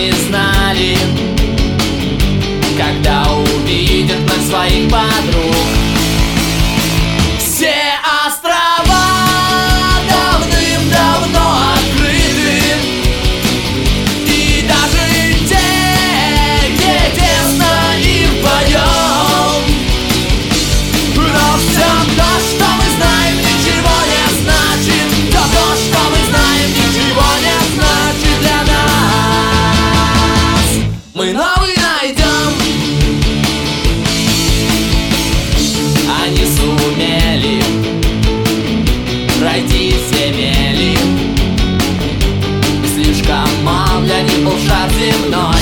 не знали, когда увидят вновь своих подруг. Все острова давным-давно открыты, и даже те, где тесно и вдвоем. Но все то, что мы знаем, ничего не значит. Все то, что мы знаем, ничего не значит для нас. Мы новый найдем. Они сумели пройти все мели, слишком мал для них был шар земной.